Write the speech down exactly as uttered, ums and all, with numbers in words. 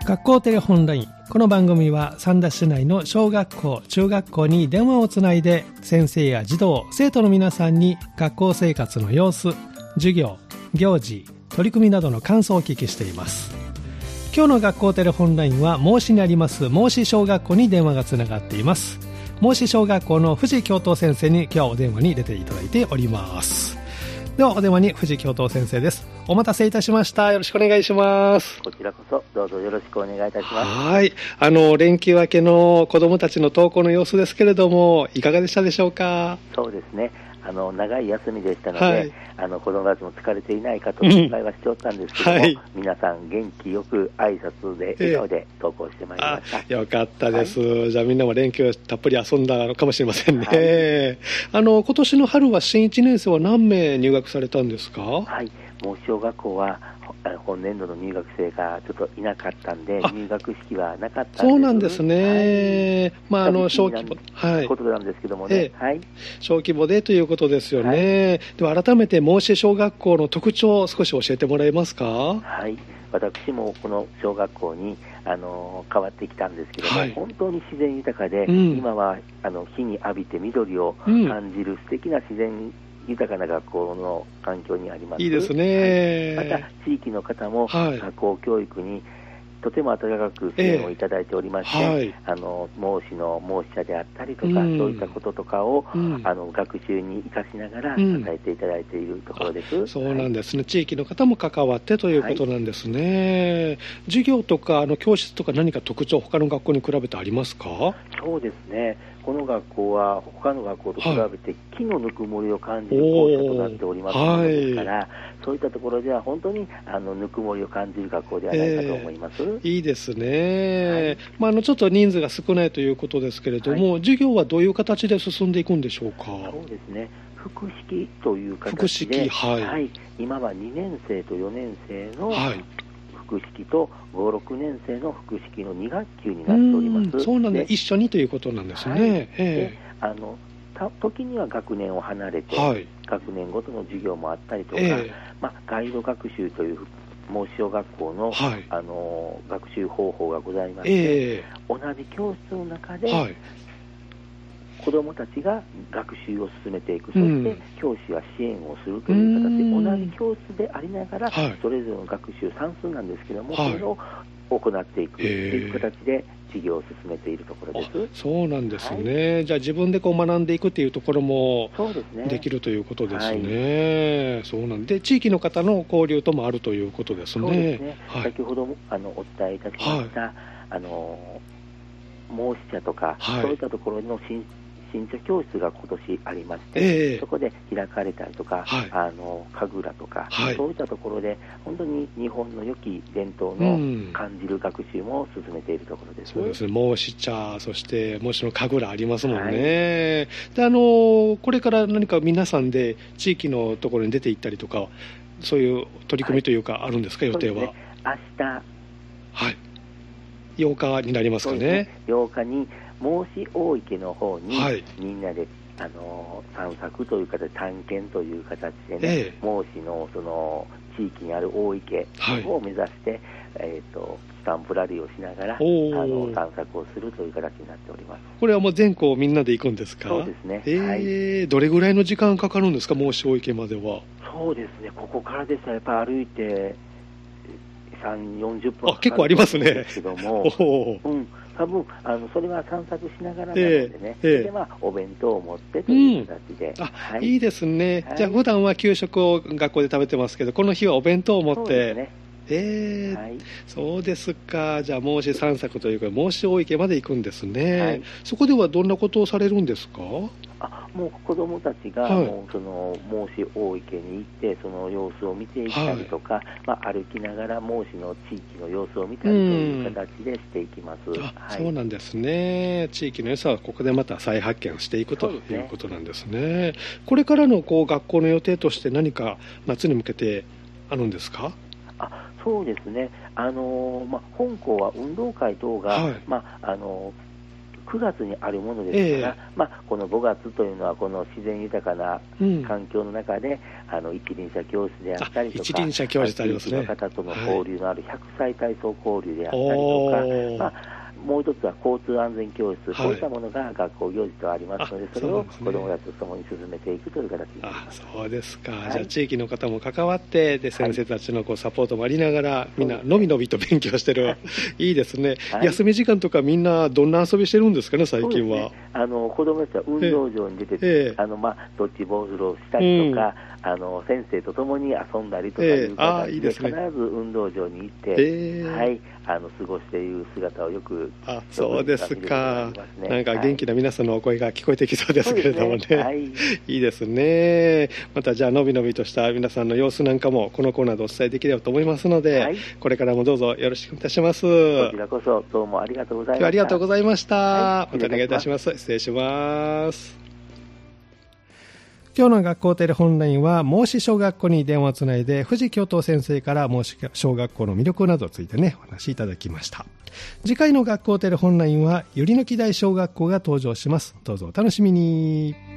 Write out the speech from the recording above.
学校テレホンライン。この番組は三田市内の小学校、中学校に電話をつないで先生や児童、生徒の皆さんに学校生活の様子、授業、行事、取り組みなどの感想をお聞きしています。今日の学校テレホンラインは孟子にあります孟子小学校に電話がつながっています。孟子小学校の藤教頭先生に今日はお電話に出ていただいております。ではお電話に藤教頭先生です。お待たせいたしました。よろしくお願いします。 こちらこそどうぞよろしくお願いいたします。 はい、あの連休明けの子どもたちの登校の様子ですけれども、いかがでしたでしょうか？ そうですね、あの長い休みでしたので、はい、あの子どもたちも疲れていないかと心配はしておったんですけども、うんはい、皆さん元気よく挨拶で笑顔で登校してまいりました。 えー、よかったです、はい、じゃあみんなも連休たっぷり遊んだのかもしれませんね。はい、あの今年の春は新いちねん生は何名入学されたんですか？ はい、もう小学校は本年度の入学生がちょっといなかったんで、入学式はなかったんです。 そうなんですね。はい、まああの小規模、 はい、ことなんですけどもね、ええ、はい、 小規模でということですよね。はい、では改めて孟子小学校の特徴を少し教えてもらえますか？ はい、私もこの小学校にあの変わってきたんですけども、はい、本当に自然豊かで、うん、今はあの日に浴びて緑を感じる素敵な自然豊かな学校の環境にあります。 いいですね。 はい、また地域の方も学校教育にとても温かく支援をいただいておりまして、えーはい、あの孟子の孟子社であったりとか、うん、そういったこととかを、うん、あの学習に生かしながら支えていただいているところです。うん、 そうなんですね、はい、地域の方も関わってということなんですね。はい、授業とかあの教室とか何か特徴他の学校に比べてありますか？ そうですね、この学校は他の学校と比べて木のぬくもりを感じる校舎となっておりますのですから、はい、そういったところでは本当にあのぬくもりを感じる学校ではないかと思います。えー、 いいですね。はい、まあ、あのちょっと人数が少ないということですけれども、はい、授業はどういう形で進んでいくんでしょうか？ そうですね、複式という形で、はいはい、今はにねん生とよねん生の、はい、複式とご、ろくねん生の複式のに学級になっております。 そうなんで、一緒にということなんですね。はい、 であのた時には学年を離れて、はい、学年ごとの授業もあったりとか、えーまあ、ガイド学習という孟子小学校の、はい、あの学習方法がございまして、えー、同じ教室の中で、はい、子どもたちが学習を進めていく、そして教師が支援をするという形で、うん、同じ教室でありながら、はい、それぞれの学習、算数なんですけども、はい、それを行っていくという形で授業を進めているところです。 そうなんですね。はい、じゃあ自分でこう学んでいくというところもできるということですね。はい、そうなんで、地域の方の交流ともあるということですね。そうですね。はい、 先ほどもあのお伝えいたしました、はい、あの孟子社とか、はい、そういったところの新新茶教室が今年ありまして、えー、そこで開かれたりとか、はい、あの神楽とか、はい、そういったところで本当に日本の良き伝統の感じる学習も進めているところです。 うん、そうですね、孟子茶、そして孟子の神楽ありますもんね。はい、であのこれから何か皆さんで地域のところに出て行ったりとか、そういう取り組みというかあるんですか？はい、予定は。 ね、明日、 はい、ようかになりますかね。ね、 ようかに孟子大池の方に、はい、みんなであの散策という形で探検という形でね、ええ、孟子のその地域にある大池を目指して、はい、えー、とスタンプラリーをしながらあの散策をするという形になっております。 これはもう全校みんなで行くんですか？ そうですね。 えーはい、 どれぐらいの時間かかるんですか、孟子大池までは？ そうですね、ここからですね、やっぱり歩いてさんじゅう、よんじゅっぷんあ結構ありますね。 ですけども、うん、多分あのそれは散策しながらなのでね、えーえー、でまあ、お弁当を持ってという形で、うん、あ、 はい、いいですね。はい、じゃあ普段は給食を学校で食べてますけど、この日はお弁当を持って。そうですね。えーはい、そうですか。じゃあ孟子散策というか孟子大池まで行くんですね。はい、そこではどんなことをされるんですか？ あ、もう子どもたちが、はい、もうその孟子大池に行ってその様子を見ていったりとか、はい、まあ、歩きながら孟子の地域の様子を見たりという形でしていきます。 あ、はい、そうなんですね。地域の良さはここでまた再発見していくということなんですね。これからのこう学校の予定として何か夏に向けてあるんですか？ あ、そうですね、あのーまあ、本校は運動会等が、はい、まああのーくがつにあるものですから、えーまあ、このごがつというのはこの自然豊かな環境の中で、うん、あの一輪車教室であったりとか、 一輪車教室ありますね、 地域の方との交流のあるひゃくさい体操交流であったりとか、まあもう一つは交通安全教室、はい、こういったものが学校行事とありますので、それを子どもたちと共に進めていくという形になります。 あ、そうですか、はい、じゃあ地域の方も関わってで先生たちのこうサポートもありながら、はい、みんなのびのびと勉強してる、はい、いいですね、はい、休み時間とかみんなどんな遊びしてるんですかね、最近は。 ね、あの子どもたちは運動場に出てて、えーあのまあ、ドッジボールをしたりとか、うん、あの先生と共に遊んだりとかいう形で、必ず運動場に行って、えーはい、あの過ごしている姿をよく、 あ、そうですか、ね、なんか元気な皆さんのお声が聞こえてきそうですけれどもね、はい、いいですね。またじゃあのびのびとした皆さんの様子なんかもこのコーナーでお伝えできればと思いますので、はい、これからもどうぞよろしくいたします。 こちらこそどうもありがとうございました。 ありがとうございました、はい、またお願いいたします。失礼します。今日の学校テレホンラインは孟子小学校に電話をつないで藤教頭先生から孟子小学校の魅力などについてねお話しいただきました。次回の学校テレホンラインはゆりのき台小学校が登場します。どうぞお楽しみに。